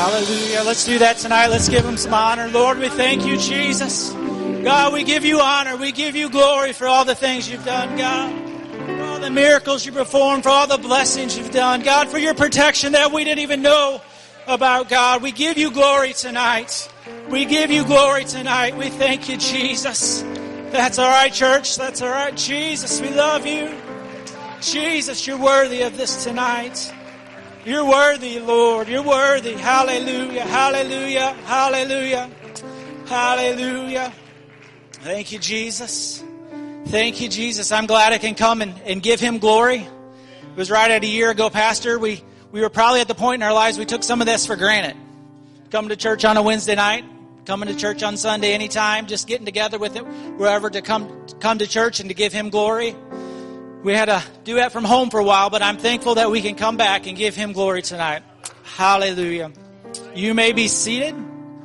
Hallelujah. Let's do that tonight. Let's give him some honor. Lord, we thank you, Jesus. God, we give you honor. We give you glory for all the things you've done, God. For all the miracles you performed, for all the blessings you've done. God, for your protection that we didn't even know about, God. We give you glory tonight. We give you glory tonight. We thank you, Jesus. That's all right, church. That's all right. Jesus, we love you. Jesus, you're worthy of this tonight. You're worthy, Lord. You're worthy. Hallelujah. Hallelujah. Hallelujah. Hallelujah. Thank you, Jesus. Thank you, Jesus. I'm glad I can come and give him glory. It was right at a year ago, Pastor. We were probably at the point in our lives we took some of this for granted. Coming to church on a Wednesday night, coming to church on Sunday anytime, just getting together with it wherever to come to church and to give him glory. We had to do that from home for a while, but I'm thankful that we can come back and give him glory tonight. Hallelujah. You may be seated.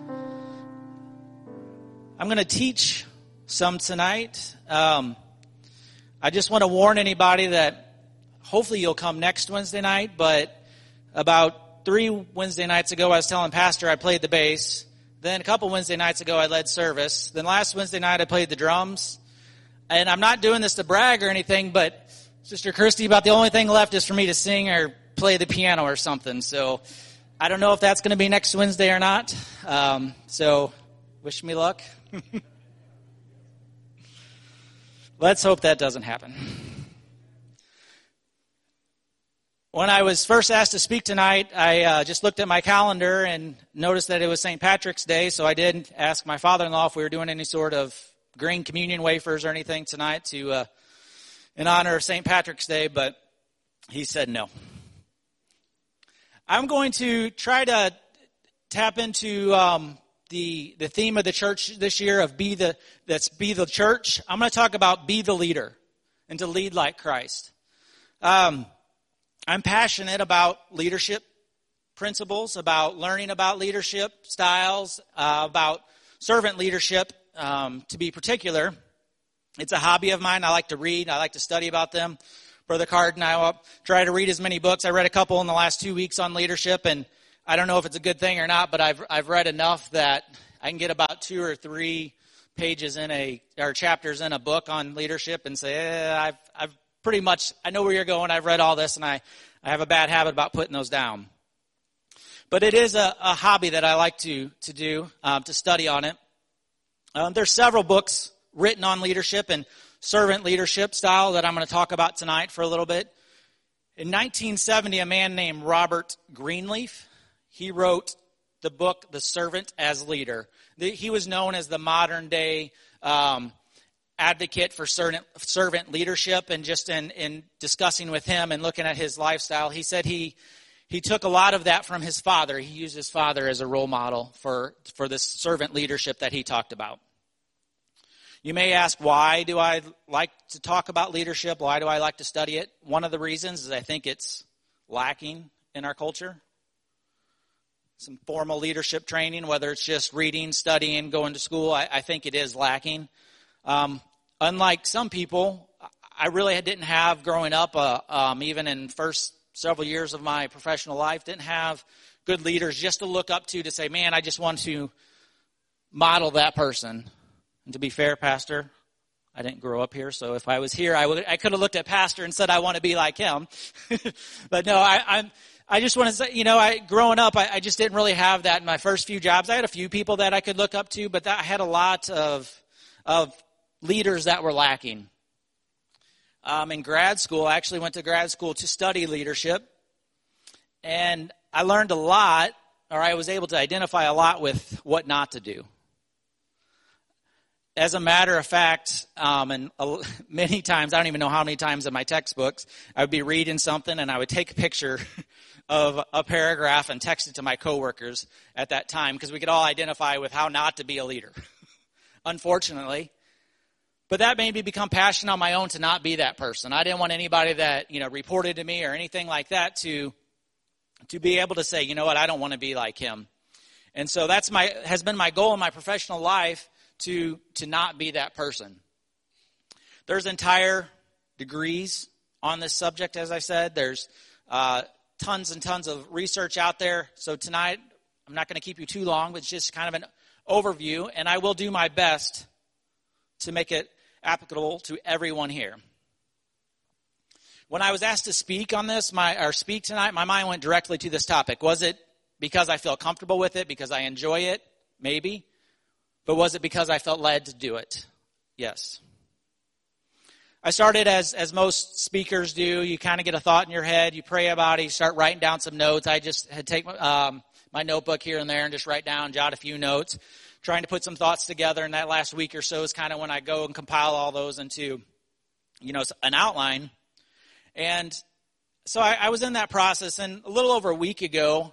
I'm going to teach some tonight. I just want to warn anybody that hopefully you'll come next Wednesday night, but about 3 Wednesday nights ago, I was telling Pastor I played the bass. Then a couple Wednesday nights ago, I led service. Then last Wednesday night, I played the drums. And I'm not doing this to brag or anything, but Sister Christy, about the only thing left is for me to sing or play the piano or something. So I don't know if that's going to be next Wednesday or not. So wish me luck. Let's hope that doesn't happen. When I was first asked to speak tonight, I just looked at my calendar and noticed that it was St. Patrick's Day, so I did ask my father-in-law if we were doing any sort of green communion wafers or anything tonight to in honor of St. Patrick's Day, but he said no. I'm going to try to tap into the theme of the church this year of be the church. I'm going to talk about be the leader and to lead like Christ. I'm passionate about leadership principles, about learning about leadership styles, about servant leadership. To be particular, it's a hobby of mine. I like to read. I like to study about them. Brother Card and I will try to read as many books. I read a couple in the last 2 weeks on leadership, and I don't know if it's a good thing or not, but I've read enough that I can get about 2 or 3 pages or chapters in a book on leadership and say, I've pretty much, I know where you're going. I've read all this, and I have a bad habit about putting those down. But it is a hobby that I like to do, to study on it. There's several books written on leadership and servant leadership style that I'm going to talk about tonight for a little bit. In 1970, a man named Robert Greenleaf, he wrote the book, The Servant as Leader. He was known as the modern day advocate for servant leadership, and just in discussing with him and looking at his lifestyle, he said he took a lot of that from his father. He used his father as a role model for this servant leadership that he talked about. You may ask, why do I like to talk about leadership? Why do I like to study it? One of the reasons is I think it's lacking in our culture. Some formal leadership training, whether it's just reading, studying, going to school, I think it is lacking. Unlike some people, I really didn't have growing up, even in first several years of my professional life, didn't have good leaders just to look up to say, man, I just want to model that person. And to be fair, Pastor, I didn't grow up here, so if I was here, I could have looked at Pastor and said I want to be like him. But no, I just want to say, growing up, I just didn't really have that in my first few jobs. I had a few people that I could look up to, but I had a lot of leaders that were lacking. In grad school, I actually went to grad school to study leadership, and I learned a lot, or I was able to identify a lot with what not to do. As a matter of fact, and many times, I don't even know how many times in my textbooks, I would be reading something and I would take a picture of a paragraph and text it to my coworkers at that time, because we could all identify with how not to be a leader, unfortunately. But that made me become passionate on my own to not be that person. I didn't want anybody that, reported to me or anything like that to be able to say, you know what, I don't want to be like him. And so has been my goal in my professional life, to not be that person. There's entire degrees on this subject, as I said. There's tons and tons of research out there. So tonight, I'm not going to keep you too long, but it's just kind of an overview, and I will do my best to make it applicable to everyone here. When I was asked to speak on this, speak tonight, my mind went directly to this topic. Was it because I feel comfortable with it, because I enjoy it? Maybe. But was it because I felt led to do it? Yes. I started as most speakers do. You kind of get a thought in your head. You pray about it. You start writing down some notes. I just had take my notebook here and there and just write down, jot a few notes, trying to put some thoughts together. And that last week or so is kind of when I go and compile all those into, an outline. And so I was in that process. And a little over a week ago,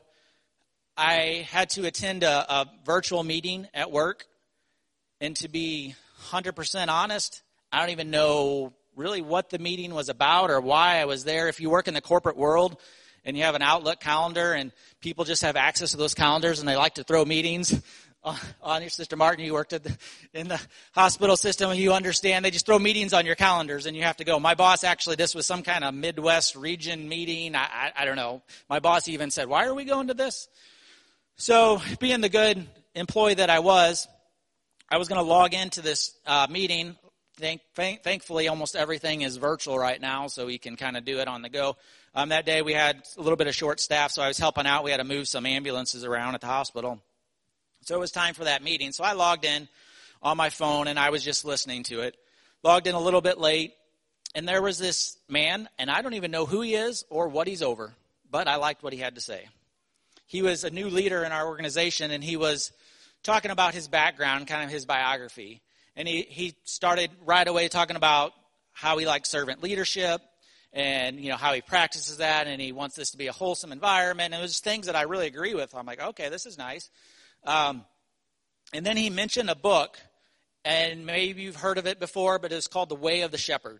I had to attend a virtual meeting at work. And to be 100% honest, I don't even know really what the meeting was about or why I was there. If you work in the corporate world and you have an Outlook calendar and people just have access to those calendars and they like to throw meetings on your Sister Martin, you worked in the hospital system, and you understand they just throw meetings on your calendars and you have to go. My boss actually, this was some kind of Midwest region meeting. I don't know. My boss even said, "Why are we going to this?" So being the good employee that I was going to log into this meeting. Thankfully, almost everything is virtual right now, so we can kind of do it on the go. That day, we had a little bit of short staff, so I was helping out. We had to move some ambulances around at the hospital. So it was time for that meeting. So I logged in on my phone, and I was just listening to it. Logged in a little bit late, and there was this man, and I don't even know who he is or what he's over, but I liked what he had to say. He was a new leader in our organization, and he was talking about his background, kind of his biography. And he started right away talking about how he likes servant leadership and, how he practices that, and he wants this to be a wholesome environment. And it was things that I really agree with. I'm like, okay, this is nice. And then he mentioned a book, and maybe you've heard of it before, but it's called The Way of the Shepherd.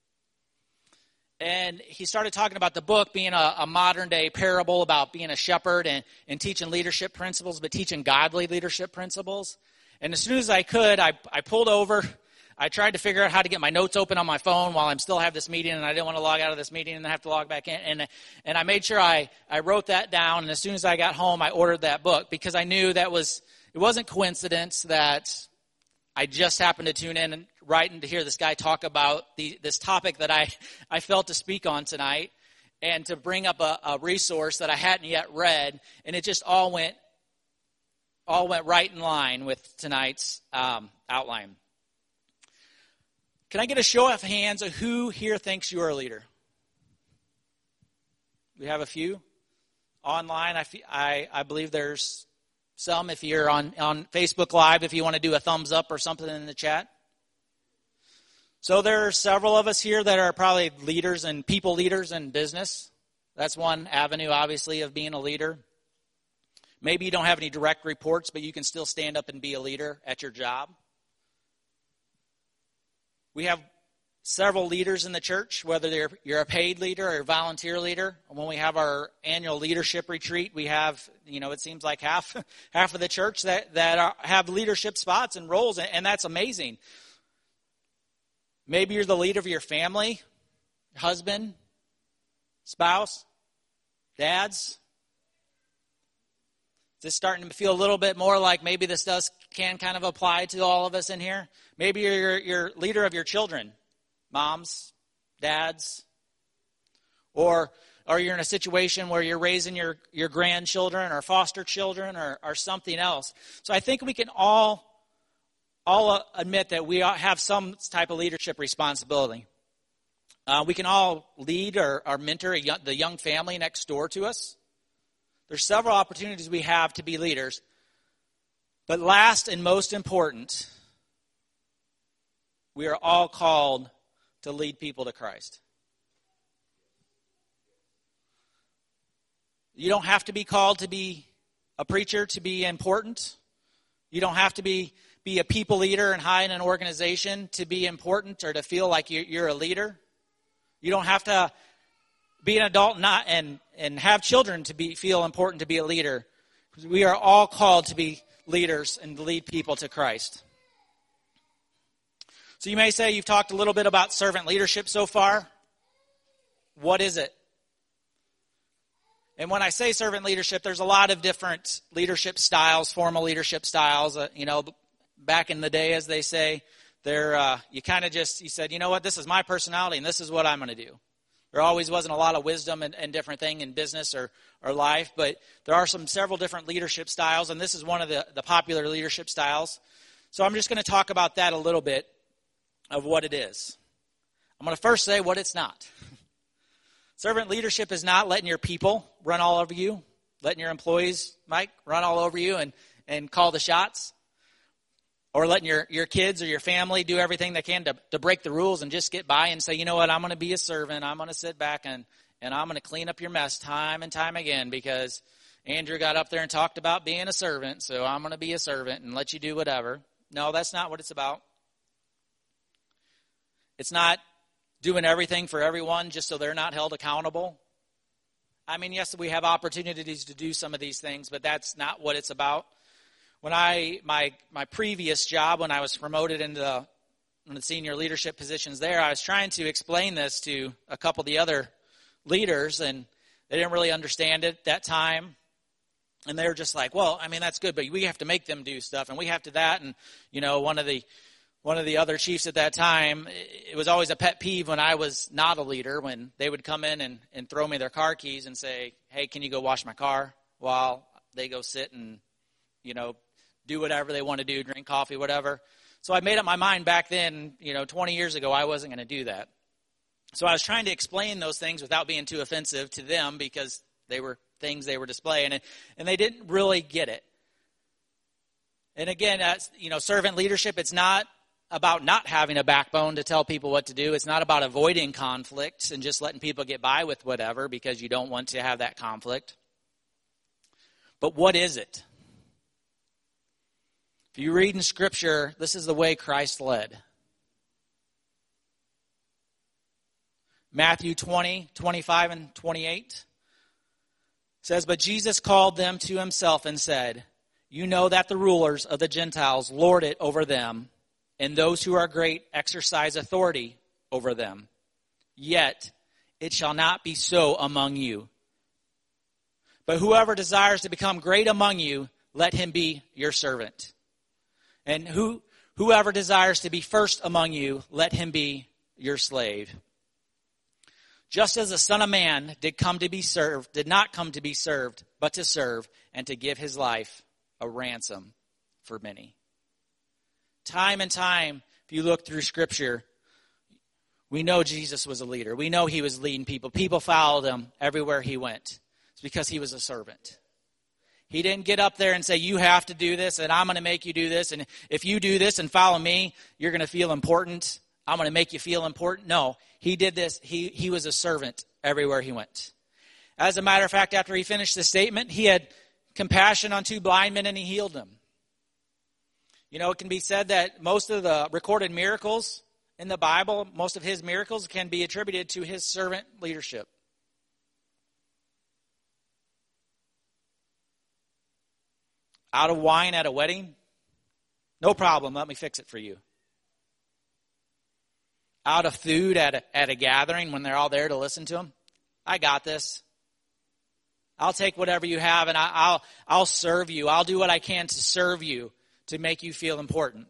And he started talking about the book being a modern-day parable about being a shepherd and teaching leadership principles, but teaching godly leadership principles. And as soon as I could, I pulled over. I tried to figure out how to get my notes open on my phone while I'm still have this meeting, and I didn't want to log out of this meeting and have to log back in. And I made sure I wrote that down, and as soon as I got home, I ordered that book because I knew it wasn't coincidence that I just happened to tune in and to hear this guy talk about this topic that I felt to speak on tonight, and to bring up a resource that I hadn't yet read, and it just all went right in line with tonight's outline. Can I get a show of hands of who here thinks you are a leader? We have a few. Online, I believe there's some. If you're on Facebook Live, if you want to do a thumbs up or something in the chat. So there are several of us here that are probably leaders and people leaders in business. That's one avenue, obviously, of being a leader. Maybe you don't have any direct reports, but you can still stand up and be a leader at your job. We have several leaders in the church, whether you're a paid leader or a volunteer leader. When we have our annual leadership retreat, we have, it seems like half of the church that have leadership spots and roles, and that's amazing. Maybe you're the leader of your family, husband, spouse, dads. Is this starting to feel a little bit more like maybe this can kind of apply to all of us in here? Maybe you're leader of your children, moms, dads, or you're in a situation where you're raising your grandchildren or foster children or something else. So I think we can all admit that we have some type of leadership responsibility. We can all lead or mentor the young family next door to us. There's several opportunities we have to be leaders. But last and most important, we are all called to lead people to Christ. You don't have to be called to be a preacher to be important. You don't have to be a people leader and high in an organization to be important or to feel like you're a leader. You don't have to be an adult and have children to feel important to be a leader. We are all called to be leaders and lead people to Christ. So you may say you've talked a little bit about servant leadership so far. What is it? And when I say servant leadership, there's a lot of different leadership styles, formal leadership styles. Back in the day, as they say, you said, you know what, this is my personality and this is what I'm going to do. There always wasn't a lot of wisdom and different thing in business or life, but there are several different leadership styles, and this is one of the popular leadership styles. So I'm just going to talk about that a little bit of what it is. I'm going to first say what it's not. Servant leadership is not letting your people run all over you, letting your employees, Mike, run all over you and call the shots, or letting your kids or your family do everything they can to break the rules and just get by and say, you know what, I'm going to be a servant. I'm going to sit back and I'm going to clean up your mess time and time again because Andrew got up there and talked about being a servant, so I'm going to be a servant and let you do whatever. No, that's not what it's about. It's not doing everything for everyone just so they're not held accountable. I mean, yes, we have opportunities to do some of these things, but that's not what it's about. When my previous job, when I was promoted into the senior leadership positions there, I was trying to explain this to a couple of the other leaders, and they didn't really understand it at that time. And they were just like, well, I mean, that's good, but we have to make them do stuff, and we have to that. And, one of the other chiefs at that time, it was always a pet peeve when I was not a leader, when they would come in and throw me their car keys and say, hey, can you go wash my car while they go sit and, do whatever they want to do, drink coffee, whatever. So I made up my mind back then, 20 years ago, I wasn't going to do that. So I was trying to explain those things without being too offensive to them because they were things they were displaying, and they didn't really get it. And again, servant leadership, it's not about not having a backbone to tell people what to do. It's not about avoiding conflicts and just letting people get by with whatever because you don't want to have that conflict. But what is it? If you read in Scripture, this is the way Christ led. Matthew 20, 25, and 28 says, but Jesus called them to himself and said, you know that the rulers of the Gentiles lord it over them, and those who are great exercise authority over them. Yet it shall not be so among you. But whoever desires to become great among you, let him be your servant. And whoever desires to be first among you, let him be your slave. Just as the Son of Man did not come to be served, but to serve and to give his life a ransom for many. Time and time, if you look through Scripture, we know Jesus was a leader. We know he was leading people. People followed him everywhere he went. It's because he was a servant. He didn't get up there and say, you have to do this, and I'm going to make you do this, and if you do this and follow me, you're going to feel important. I'm going to make you feel important. No, he did this. He was a servant everywhere he went. As a matter of fact, after he finished the statement, he had compassion on 2 blind men, and he healed them. It can be said that most of the recorded miracles in the Bible, most of his miracles can be attributed to his servant leadership. Out of wine at a wedding? No problem, let me fix it for you. Out of food at a gathering when they're all there to listen to him? I got this. I'll take whatever you have and I'll serve you. I'll do what I can to serve you, to make you feel important.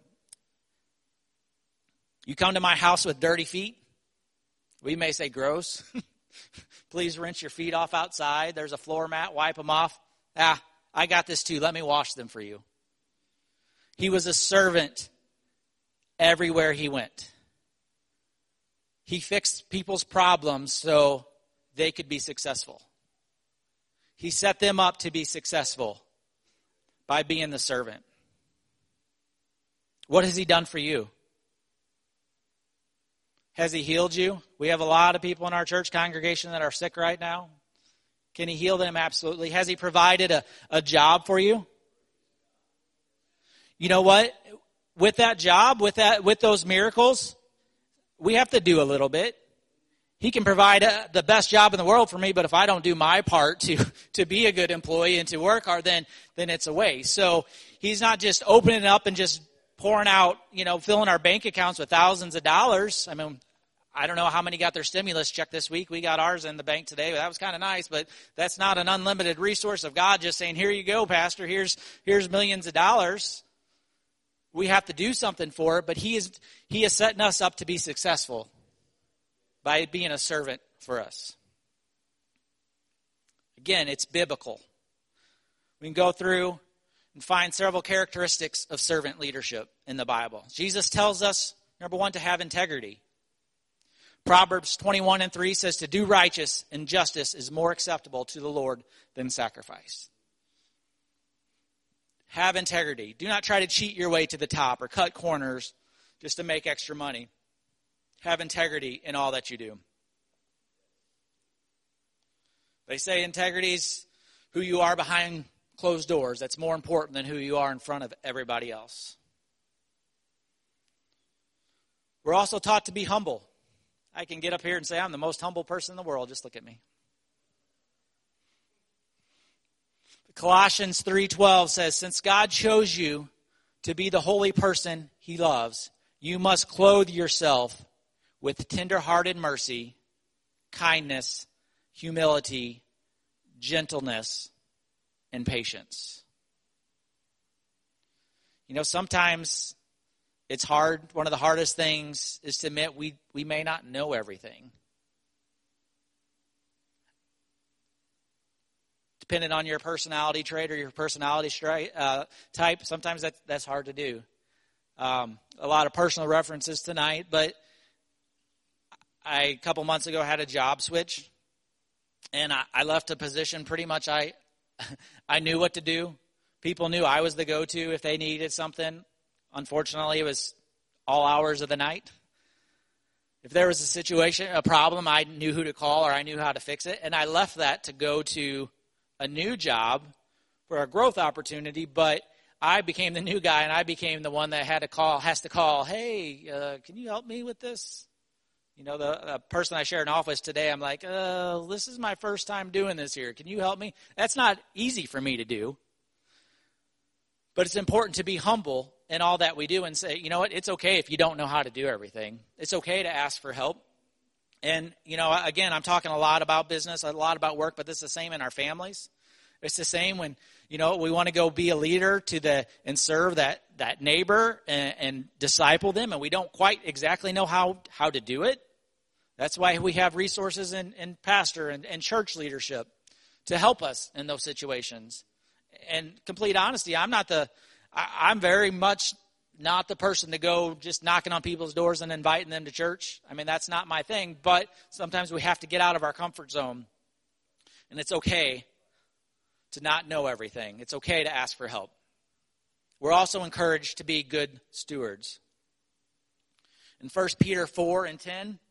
You come to my house with dirty feet? We may say gross. Please rinse your feet off outside. There's a floor mat. Wipe them off. I got this too. Let me wash them for you. He was a servant everywhere he went. He fixed people's problems so they could be successful. He set them up to be successful by being the servant. What has he done for you? Has he healed you? We have a lot of people in our church congregation that are sick right now. Can he heal them? Absolutely. Has he provided a job for you? You know what? With that job, with those miracles, we have to do a little bit. He can provide the best job in the world for me, but if I don't do my part to be a good employee and to work hard, then it's a waste. So he's not just opening it up and just pouring out, filling our bank accounts with thousands of dollars. I mean, I don't know how many got their stimulus check this week. We got ours in the bank today. That was kind of nice, but that's not an unlimited resource of God just saying, here you go, Pastor, here's millions of dollars. We have to do something for it, but he is setting us up to be successful by being a servant for us. Again, it's biblical. We can go through and find several characteristics of servant leadership in the Bible. Jesus tells us, number one, to have integrity. Proverbs 21:3 says to do righteous and justice is more acceptable to the Lord than sacrifice. Have integrity. Do not try to cheat your way to the top or cut corners just to make extra money. Have integrity in all that you do. They say integrity is who you are behind closed doors. That's more important than who you are in front of everybody else. We're also taught to be humble. I can get up here and say I'm the most humble person in the world. Just look at me. Colossians 3:12 says, since God chose you to be the holy person he loves, you must clothe yourself with tender-hearted mercy, kindness, humility, gentleness, and patience. You know, sometimes it's hard. One of the hardest things is to admit we may not know everything. Depending on your personality trait or your personality type, sometimes that's hard to do. A lot of personal references tonight, but a couple months ago had a job switch, and I left a position pretty much I knew what to do. People knew I was the go-to if they needed something. Unfortunately, it was all hours of the night. If there was a situation, a problem, I knew who to call or I knew how to fix it. And I left that to go to a new job for a growth opportunity, but I became the new guy and I became the one that has to call, hey, can you help me with this? You know, the person I share an office today, I'm like, this is my first time doing this here. Can you help me? That's not easy for me to do. But it's important to be humble in all that we do and say, you know what, it's okay if you don't know how to do everything. It's okay to ask for help. And, you know, again, I'm talking a lot about business, a lot about work, but this is the same in our families. It's the same when, you know, we want to go be a leader and serve that neighbor and disciple them, and we don't quite exactly know how to do it. That's why we have resources in pastor and church leadership to help us in those situations. And complete honesty, I'm very much not the person to go just knocking on people's doors and inviting them to church. I mean, that's not my thing, but sometimes we have to get out of our comfort zone. And it's okay to not know everything. It's okay to ask for help. We're also encouraged to be good stewards. In 1 Peter 4:10, it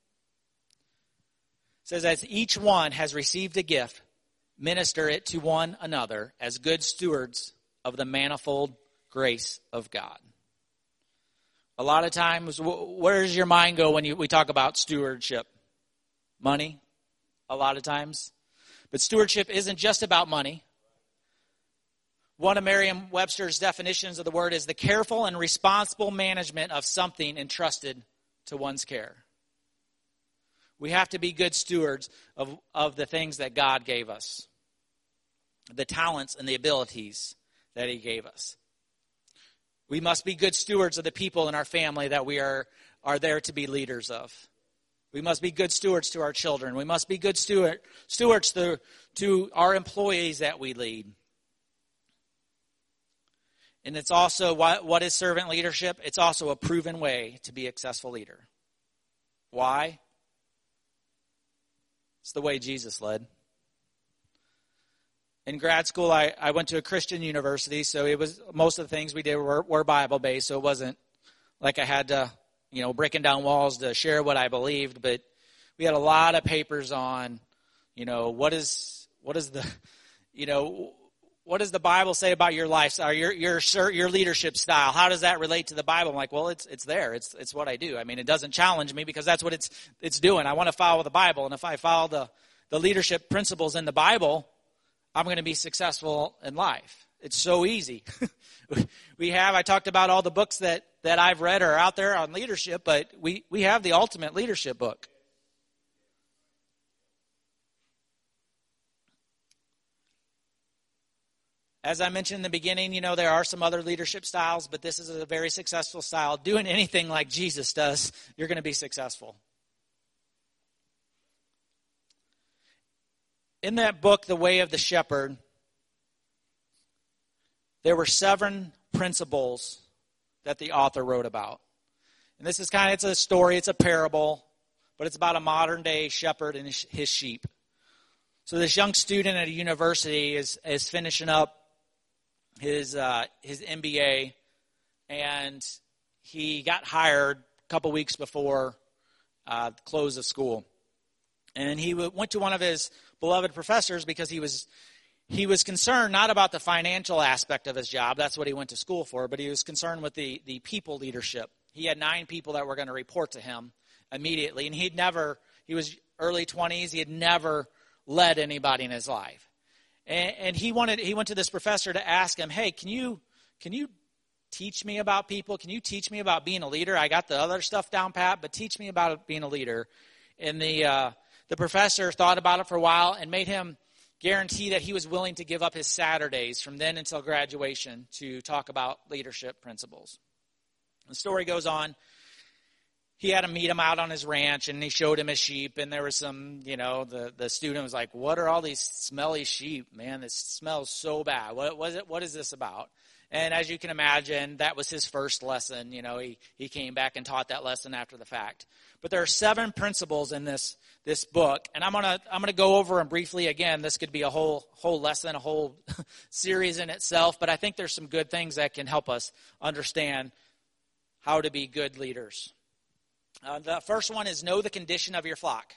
says, as each one has received a gift, minister it to one another as good stewards of the manifold grace of God. A lot of times, where does your mind go when we talk about stewardship? Money, a lot of times. But stewardship isn't just about money. One of Merriam-Webster's definitions of the word is the careful and responsible management of something entrusted to one's care. We have to be good stewards of the things that God gave us, the talents and the abilities that he gave us. We must be good stewards of the people in our family that we are there to be leaders of. We must be good stewards to our children. We must be good stewards to our employees that we lead. And it's also, what is servant leadership? It's also a proven way to be a successful leader. Why? It's the way Jesus led. In grad school, I went to a Christian university, so it was most of the things we did were Bible-based, so it wasn't like I had to, breaking down walls to share what I believed, but we had a lot of papers on, what does the Bible say about your lifestyle, your leadership style? How does that relate to the Bible? I'm like, well, it's there. It's what I do. I mean, it doesn't challenge me because that's what it's doing. I want to follow the Bible, and if I follow the leadership principles in the Bible, I'm going to be successful in life. It's so easy. I talked about all the books that I've read are out there on leadership, but we have the ultimate leadership book. As I mentioned in the beginning, there are some other leadership styles, but this is a very successful style. Doing anything like Jesus does, you're going to be successful. In that book, The Way of the Shepherd, there were 7 principles that the author wrote about. And this is it's a story, it's a parable, but it's about a modern day shepherd and his sheep. So this young student at a university is finishing up his MBA, and he got hired a couple weeks before the close of school. And he went to one of his beloved professors because he was concerned not about the financial aspect of his job. That's what he went to school for, but he was concerned with the people leadership. He had 9 people that were going to report to him immediately, and he was early 20s. He had never led anybody in his life. And he went to this professor to ask him, hey, can you teach me about people? Can you teach me about being a leader? I got the other stuff down pat, but teach me about being a leader. And the professor thought about it for a while and made him guarantee that he was willing to give up his Saturdays from then until graduation to talk about leadership principles. The story goes on. He had to meet him out on his ranch, and he showed him his sheep, and there was some, the student was like, what are all these smelly sheep? Man, this smells so bad. What is this about? And as you can imagine, that was his first lesson. He came back and taught that lesson after the fact. But there are 7 principles in this book, and I'm gonna go over them briefly. Again, this could be a whole lesson, a whole series in itself, but I think there's some good things that can help us understand how to be good leaders. The first one is know the condition of your flock.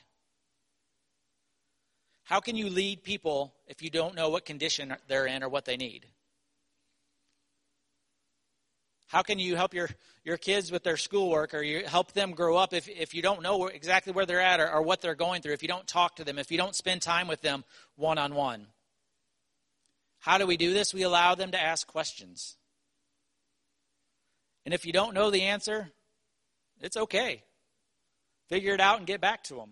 How can you lead people if you don't know what condition they're in or what they need? How can you help your kids with their schoolwork, or you help them grow up if you don't know exactly where they're at or what they're going through, if you don't talk to them, if you don't spend time with them one-on-one? How do we do this? We allow them to ask questions. And if you don't know the answer, it's okay. Figure it out and get back to them.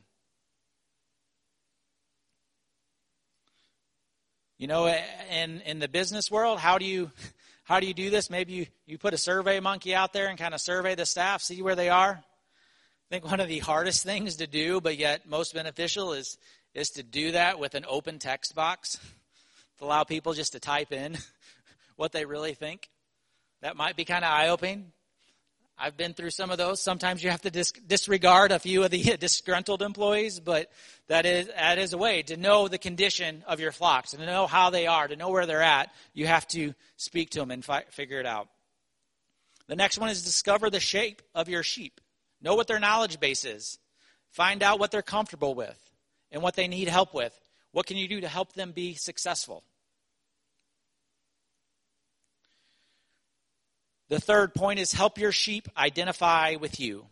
In the business world, how do you do this? Maybe you put a survey monkey out there and kind of survey the staff, see where they are. I think one of the hardest things to do, but yet most beneficial, is to do that with an open text box, to allow people just to type in what they really think. That might be kind of eye-opening. I've been through some of those. Sometimes you have to disregard a few of the disgruntled employees, but that is a way to know the condition of your flocks, to know how they are, to know where they're at. You have to speak to them and figure it out. The next one is discover the shape of your sheep. Know what their knowledge base is. Find out what they're comfortable with and what they need help with. What can you do to help them be successful? The third point is help your sheep identify with you.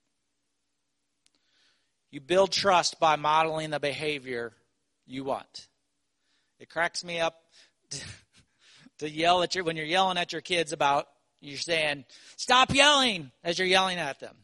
You build trust by modeling the behavior you want. It cracks me up to yell at when you're yelling at your kids about, you're saying, stop yelling, as you're yelling at them.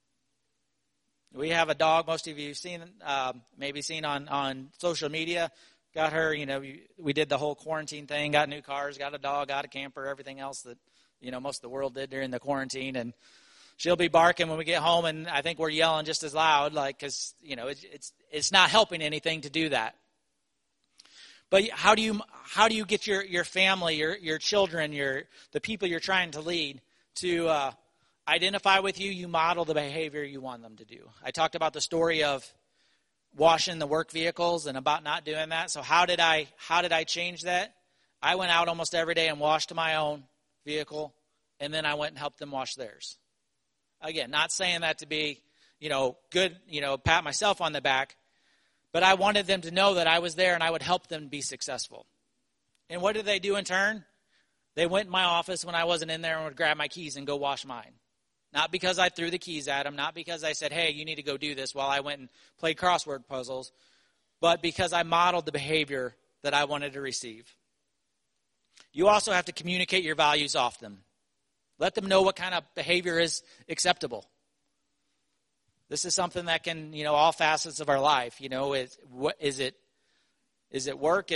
We have a dog, most of you have maybe seen on social media. Got her, we did the whole quarantine thing, got new cars, got a dog, got a camper, everything else that most of the world did during the quarantine, and she'll be barking when we get home, and I think we're yelling just as loud, because it's not helping anything to do that. But how do you get your family, your children, the people you're trying to lead to identify with you? You model the behavior you want them to do. I talked about the story of washing the work vehicles and about not doing that. So how did I change that? I went out almost every day and washed my own vehicle, and then I went and helped them wash theirs. Again, not saying that to be, good, pat myself on the back, but I wanted them to know that I was there and I would help them be successful. And what did they do in turn? They went in my office when I wasn't in there and would grab my keys and go wash mine. Not because I threw the keys at them, not because I said, hey, you need to go do this while I went and played crossword puzzles, but because I modeled the behavior that I wanted to receive. You also have to communicate your values often. Let them know what kind of behavior is acceptable. This is something that can, all facets of our life. Is it work? Is it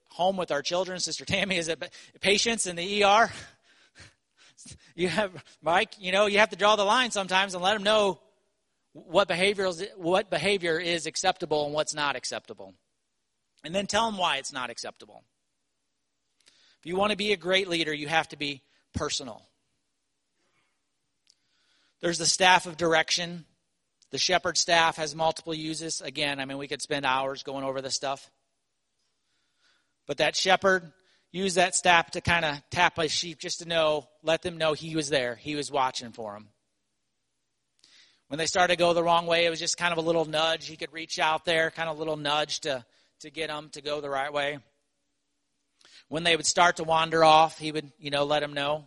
home with our children. Sister Tammy is at patients in the ER. You have, Mike, you have to draw the line sometimes and let them know what behavior is acceptable and what's not acceptable. And then tell them why it's not acceptable. If you want to be a great leader, you have to be personal. There's the staff of direction. The shepherd staff has multiple uses. Again, we could spend hours going over this stuff. But that shepherd used that staff to kind of tap his sheep just to let them know he was there. He was watching for them. When they started to go the wrong way, it was just kind of a little nudge. He could reach out there, kind of a little nudge to get them to go the right way. When they would start to wander off, he would, let them know.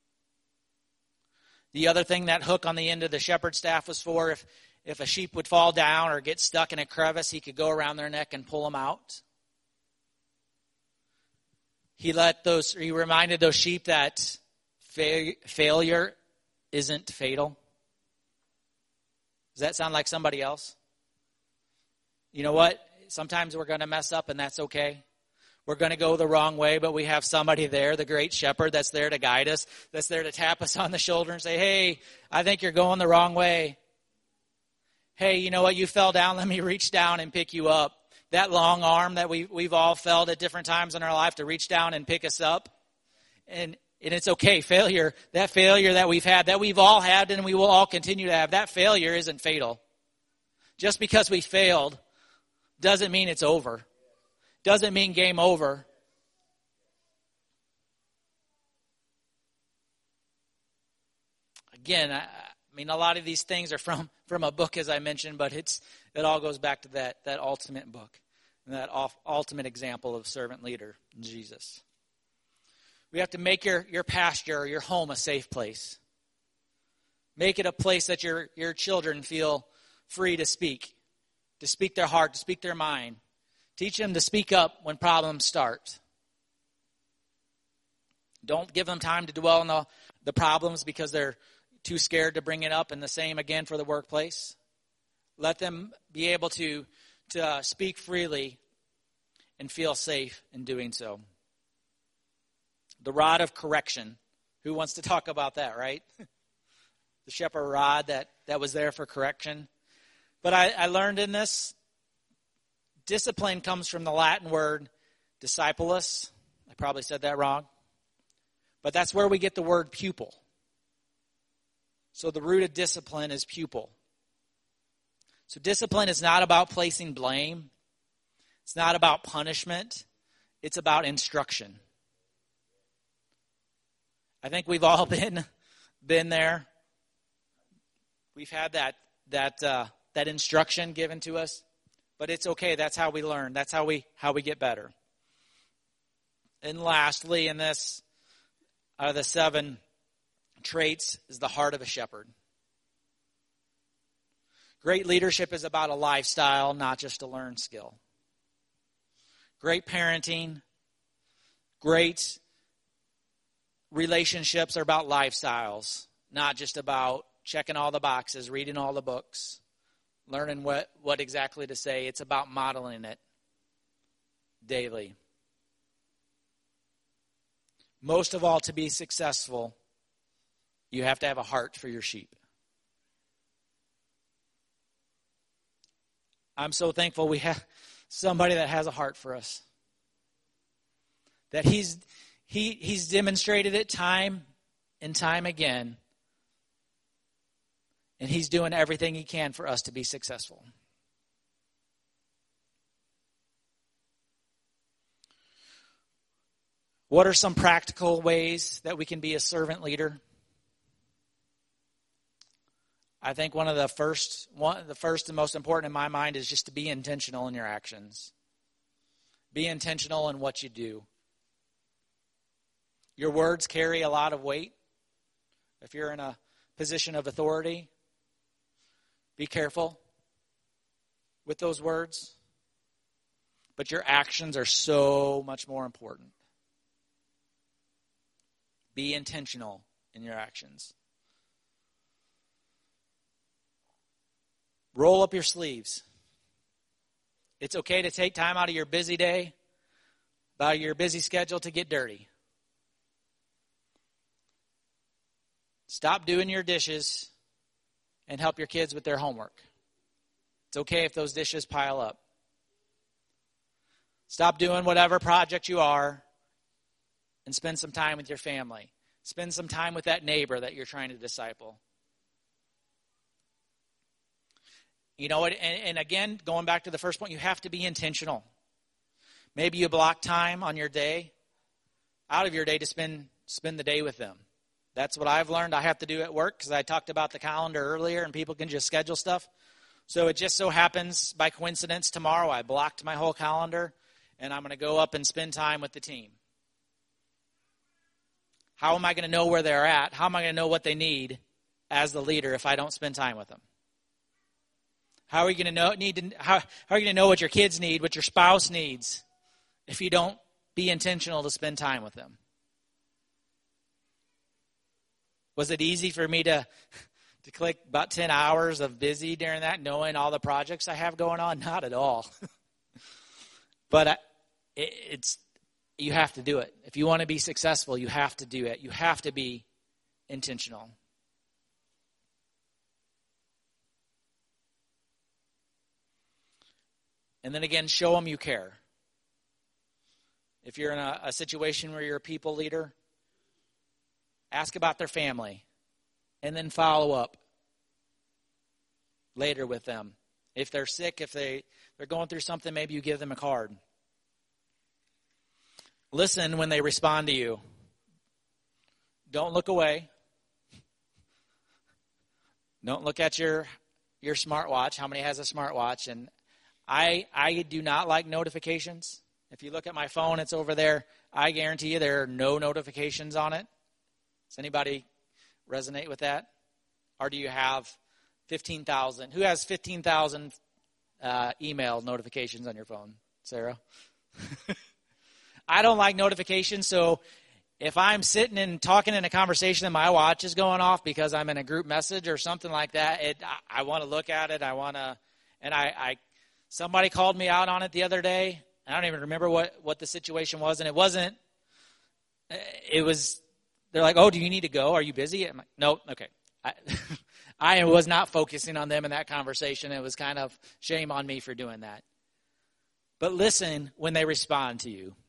The other thing that hook on the end of the shepherd staff was for, if a sheep would fall down or get stuck in a crevice, he could go around their neck and pull them out. He reminded those sheep that failure isn't fatal. Does that sound like somebody else? You know what? Sometimes we're going to mess up, and that's okay. We're going to go the wrong way, but we have somebody there, the great shepherd, that's there to guide us, that's there to tap us on the shoulder and say, hey, I think you're going the wrong way. Hey, you know what? You fell down. Let me reach down and pick you up. That long arm that we've all felt at different times in our life to reach down and pick us up. And it's okay. That failure that we've had, that we've all had and we will all continue to have, that failure isn't fatal. Just because we failed doesn't mean it's over. Doesn't mean game over. Again, a lot of these things are from a book, as I mentioned, but it all goes back to that ultimate book and that ultimate example of servant leader, Jesus. We have to make your pasture or your home a safe place. Make it a place that your children feel free to speak their heart, to speak their mind. Teach them to speak up when problems start. Don't give them time to dwell on the problems because they're too scared to bring it up, and the same again for the workplace. Let them be able to speak freely and feel safe in doing so. The rod of correction. Who wants to talk about that, right? The shepherd rod that was there for correction. But I learned in this, discipline comes from the Latin word discipulus. I probably said that wrong. But that's where we get the word pupil. So the root of discipline is pupil. So discipline is not about placing blame. It's not about punishment. It's about instruction. I think we've all been there. We've had that instruction given to us. But it's okay. That's how we learn. That's how we get better. And lastly, in this, out of the 7 traits, is the heart of a shepherd. Great leadership is about a lifestyle, not just a learned skill. Great parenting, great relationships are about lifestyles, not just about checking all the boxes, reading all the books, learning what exactly to say. It's about modeling it daily. Most of all, to be successful, you have to have a heart for your sheep. I'm so thankful we have somebody that has a heart for us. That he's demonstrated it time and time again. And he's doing everything he can for us to be successful. What are some practical ways that we can be a servant leader? I think one of the first and most important in my mind is just to be intentional in your actions. Be intentional in what you do. Your words carry a lot of weight. If you're in a position of authority, be careful with those words. But your actions are so much more important. Be intentional in your actions. Roll up your sleeves. It's okay to take time out of your busy day, Allow your busy schedule to get dirty. Stop doing your dishes and help your kids with their homework. It's okay if those dishes pile up. Stop doing whatever project you are and spend some time with your family. Spend some time with that neighbor that you're trying to disciple. You know what? And again, going back to the first point, you have to be intentional. Maybe you block time on your day, out of your day, to spend the day with them. That's what I've learned I have to do at work, because I talked about the calendar earlier and people can just schedule stuff. So it just so happens by coincidence tomorrow I blocked my whole calendar and I'm going to go up and spend time with the team. How am I going to know where they're at? How am I going to know what they need as the leader if I don't spend time with them? How are you going to know how are you going to know what your kids need, what your spouse needs, if you don't be intentional to spend time with them? Was it easy for me to click about 10 hours of busy during that, knowing all the projects I have going on? Not at all. But you have to do it. If you want to be successful, you have to do it. You have to be intentional. And then again, show them you care. If you're in a situation where you're a people leader, ask about their family and then follow up later with them. If they're sick, if they're going through something, maybe you give them a card. Listen when they respond to you. Don't look away. Don't look at your smartwatch. How many has a smartwatch? And I do not like notifications. If you look at my phone, it's over there. I guarantee you there are no notifications on it. Does anybody resonate with that? Or do you have 15,000? Who has 15,000 email notifications on your phone? Sarah? I don't like notifications, so if I'm sitting and talking in a conversation and my watch is going off because I'm in a group message or something like that, I want to look at it. Somebody called me out on it the other day. I don't even remember what the situation was, and it was, they're like, oh, do you need to go? Are you busy? I'm like, no, okay. I was not focusing on them in that conversation. It was kind of shame on me for doing that. But listen when they respond to you.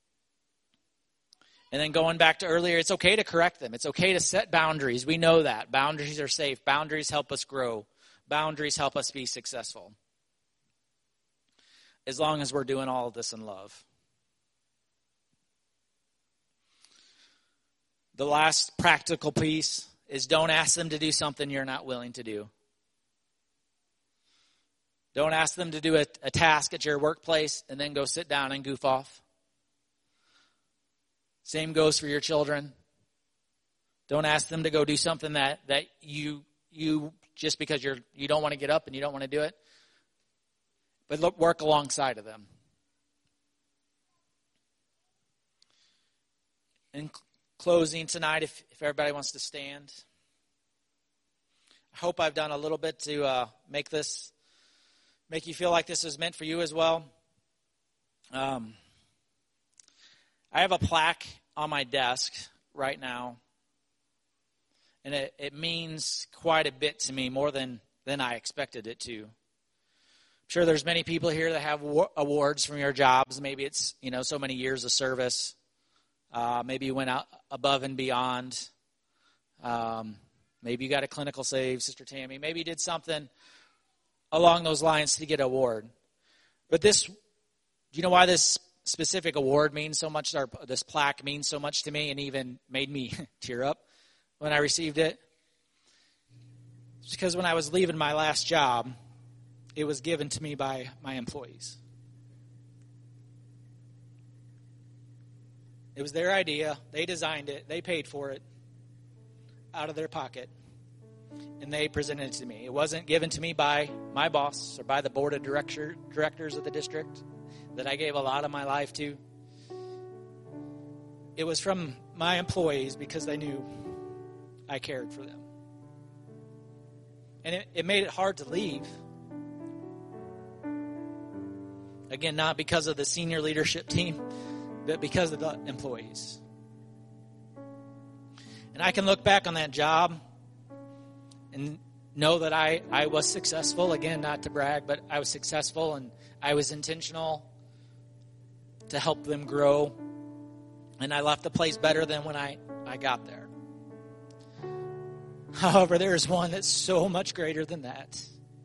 And then going back to earlier, it's okay to correct them. It's okay to set boundaries. We know that. Boundaries are safe. Boundaries help us grow. Boundaries help us be successful. As long as we're doing all of this in love. The last practical piece is don't ask them to do something you're not willing to do. Don't ask them to do a task at your workplace and then go sit down and goof off. Same goes for your children. Don't ask them to go do something that you just because you don't want to get up and you don't want to do it. But work alongside of them. In closing tonight, if everybody wants to stand, I hope I've done a little bit to make you feel like this is meant for you as well. I have a plaque on my desk right now, and it means quite a bit to me, more than I expected it to. I'm sure there's many people here that have awards from your jobs. Maybe it's, so many years of service. Maybe you went out above and beyond. Maybe you got a clinical save, Sister Tammy. Maybe you did something along those lines to get an award. But do you know why this specific award means so much, or this plaque means so much to me and even made me tear up when I received it? It's because when I was leaving my last job, it was given to me by my employees. It was their idea. They designed it. They paid for it out of their pocket. And they presented it to me. It wasn't given to me by my boss or by the board of directors of the district that I gave a lot of my life to. It was from my employees because they knew I cared for them. And it made it hard to leave. Again, not because of the senior leadership team, but because of the employees. And I can look back on that job and know that I was successful. Again, not to brag, but I was successful and I was intentional to help them grow. And I left the place better than when I got there. However, there is one that's so much greater than that.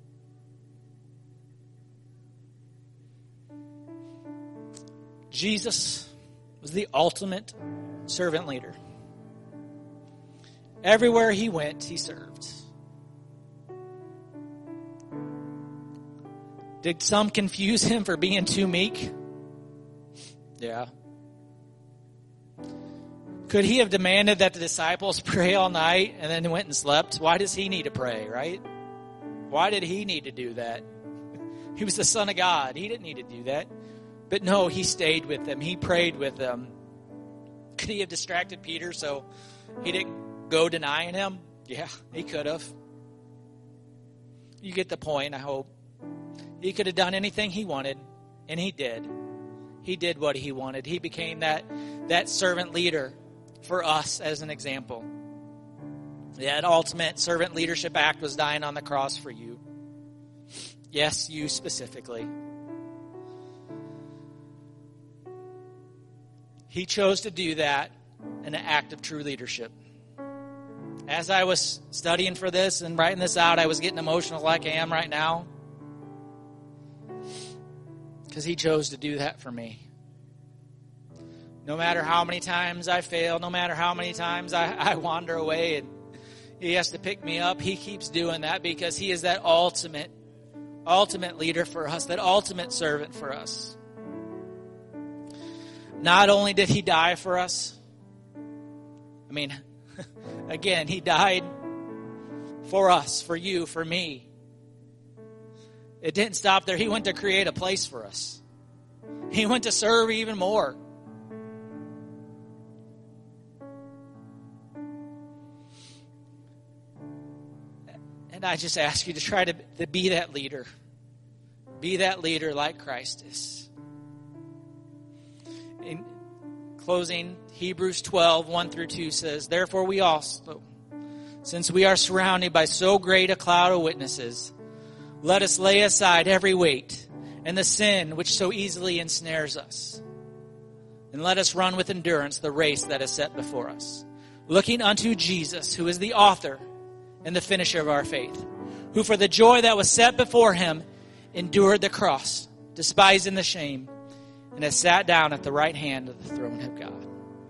Jesus was the ultimate servant leader. Everywhere he went, he served. Did some confuse him for being too meek? Yeah. Could he have demanded that the disciples pray all night and then went and slept? Why does he need to pray, right? Why did he need to do that? He was the Son of God. He didn't need to do that. But no, he stayed with them. He prayed with them. Could he have distracted Peter so he didn't go denying him? Yeah, he could have. You get the point, I hope. He could have done anything he wanted, and he did. He did what he wanted. He became that servant leader for us as an example. That ultimate servant leadership act was dying on the cross for you. Yes, you specifically. He chose to do that in an act of true leadership. As I was studying for this and writing this out, I was getting emotional like I am right now. Because he chose to do that for me. No matter how many times I fail, no matter how many times I wander away and he has to pick me up, he keeps doing that because he is that ultimate leader for us, that ultimate servant for us. Not only did he die for us, again, he died for us, for you, for me. It didn't stop there. He went to create a place for us. He went to serve even more. And I just ask you to try to be that leader. Be that leader like Christ is. In closing, Hebrews 12, 1-2 says, "Therefore we also, since we are surrounded by so great a cloud of witnesses, let us lay aside every weight and the sin which so easily ensnares us. And let us run with endurance the race that is set before us, looking unto Jesus, who is the author and the finisher of our faith, who for the joy that was set before him endured the cross, despising the shame, and has sat down at the right hand of the throne of God."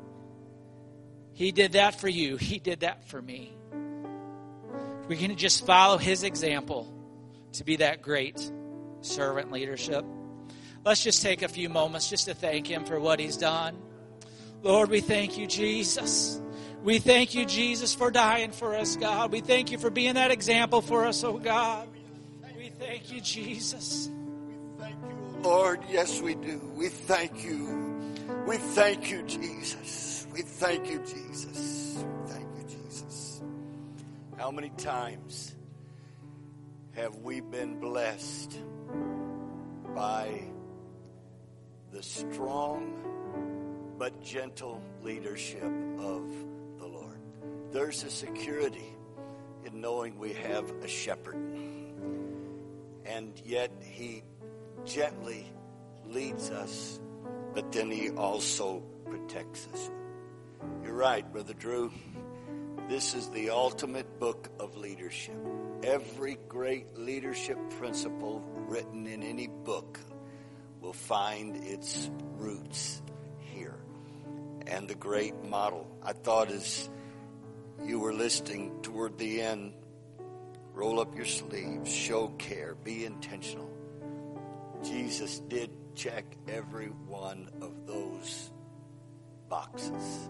He did that for you. He did that for me. We can just follow his example to be that great servant leadership. Let's just take a few moments just to thank him for what he's done. Lord, we thank you, Jesus. We thank you, Jesus, for dying for us, God. We thank you for being that example for us, oh God. We thank you, Jesus. We thank you, Lord. Yes, we do. We thank you. We thank you, Jesus. We thank you, Jesus. Thank you, Jesus. How many times have we been blessed by the strong but gentle leadership of the Lord? There's a security in knowing we have a shepherd, and yet he gently leads us, but then he also protects us. You're right, Brother Drew. This is the ultimate book of leadership. Every great leadership principle written in any book will find its roots here. And the great model. I thought as you were listening toward the end, roll up your sleeves, show care, be intentional. Jesus did check every one of those boxes.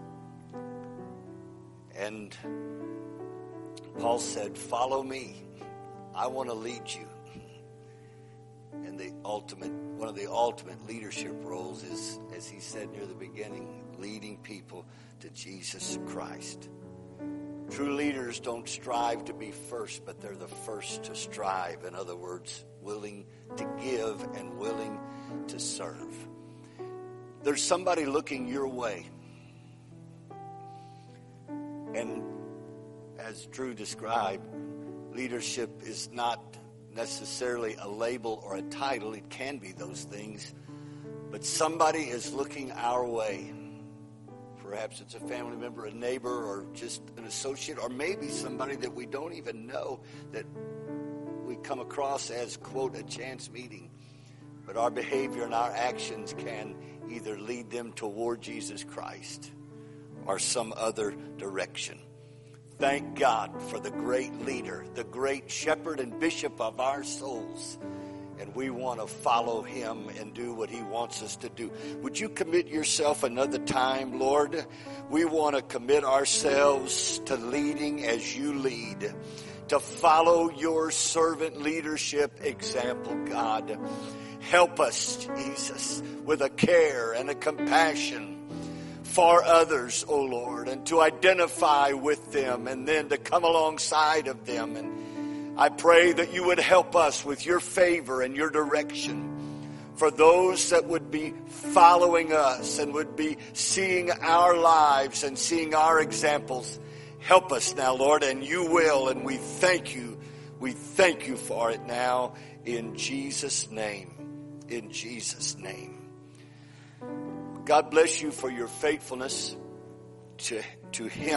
And Paul said, "Follow me. I want to lead you." And one of the ultimate leadership roles is, as he said near the beginning, leading people to Jesus Christ. True leaders don't strive to be first, but they're the first to strive. In other words, willing to give and willing to serve. there's somebody looking your way. And as Drew described, leadership is not necessarily a label or a title. It can be those things. But somebody is looking our way. Perhaps it's a family member, a neighbor, or just an associate, or maybe somebody that we don't even know that we come across as, quote, a chance meeting. But our behavior and our actions can either lead them toward Jesus Christ or some other direction. Thank God for the great leader, the great shepherd and bishop of our souls. And we want to follow him and do what he wants us to do. Would you commit yourself another time, Lord? We want to commit ourselves to leading as you lead, to follow your servant leadership example, God. Help us, Jesus, with a care and a compassion for others, O Lord, and to identify with them and then to come alongside of them. And I pray that you would help us with your favor and your direction for those that would be following us and would be seeing our lives and seeing our examples. Help us now, Lord, and you will, and we thank you. We thank you for it now in Jesus' name. In Jesus' name. God bless you for your faithfulness to him.